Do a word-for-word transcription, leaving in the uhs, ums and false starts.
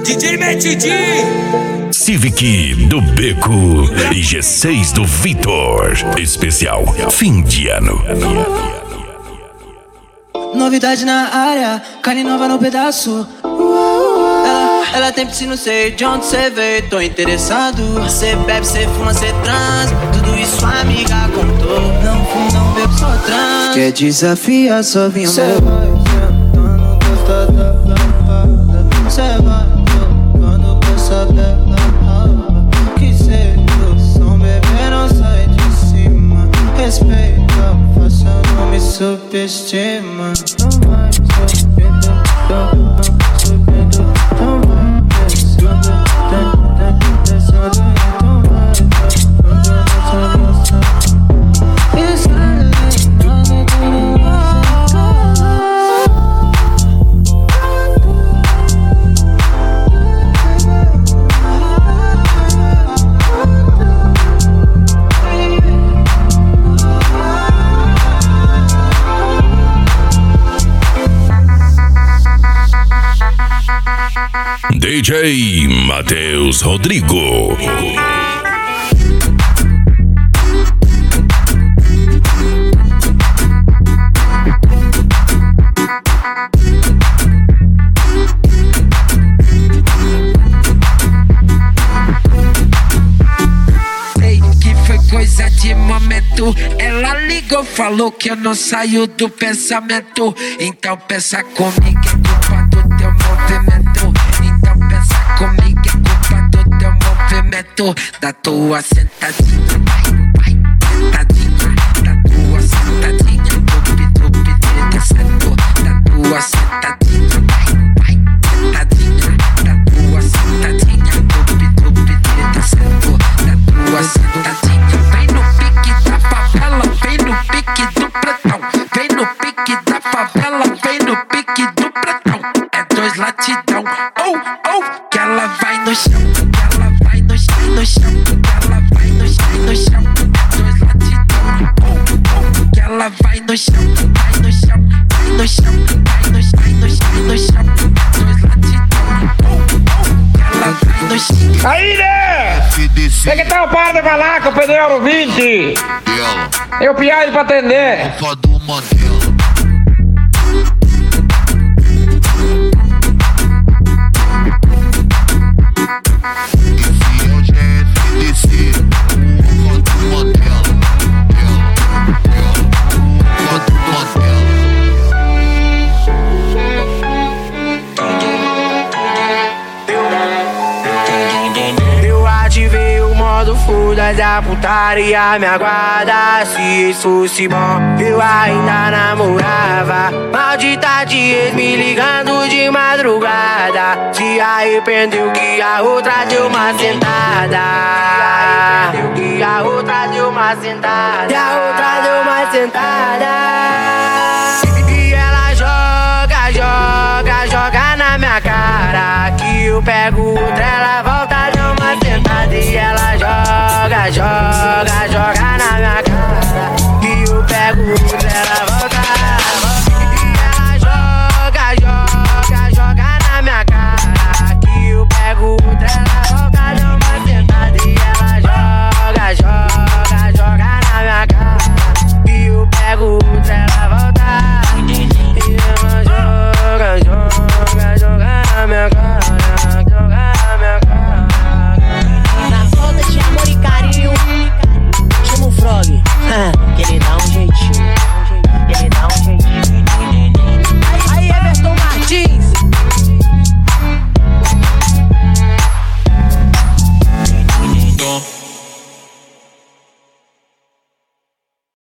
D J Metidi, Civic do Beco e G seis do Vitor. Especial fim de ano. Novidade na área, carne nova no pedaço. Ela, ela tem piscina, sei de onde cê veio, tô interessado. Cê bebe, cê fuma, cê transa, tudo isso a amiga contou. Não fumo, não bebo, só trans. Quer desafiar, só vinha cê meu. Vai sentando, gosta da lavada. Cê vai jogando com essa bela raba. Que cê do som, bebê, não sai de cima. Respeita, faça, não me subestima. Não vai subindo, não subindo, não vai descendo, descendo, então vai jogando essa nossa. Isso é nada, tudo D J Matheus Rodrigo. Ei, que foi coisa de momento. Ela ligou, falou que eu não saio do pensamento. Então pensa comigo, é culpa do teu movimento. Então pensa comigo, é culpa do teu movimento. Da tua sentadinha, vai, vai, sentadinha. Da tua sentadinha, tupi, tupi, descendo. Da tua sentadinha, vai, vai, sentadinha. Da tua sentadinha, tupi, tupi, descendo. Da tua sentadinha, vem no pique da favela, vem no pique do pretão. Vem no pique da favela, vem no pique do pretão. É dois latidão, oh, oh, que ela vai no chão, que ela vai no chão, no chão, que ela vai no chão, no chão. É dois latidão, oh, oh, que ela vai no chão, vai no chão, vai no chão, vai no chão, vai no chão, no chão. É dois latidão, oh, oh, que ela vai no chão. Aí, né? Tem que estar o par de falar com o pneu vinte. Eu piado pra atender. Da putaria me aguarda. Se isso fosse bom, eu ainda namorava. Maldita de ex me ligando de madrugada. Se arrependeu que a outra deu uma sentada. Se arrependeu que a outra deu uma sentada. E a outra deu uma sentada. E ela joga, joga, joga na minha cara. Que eu pego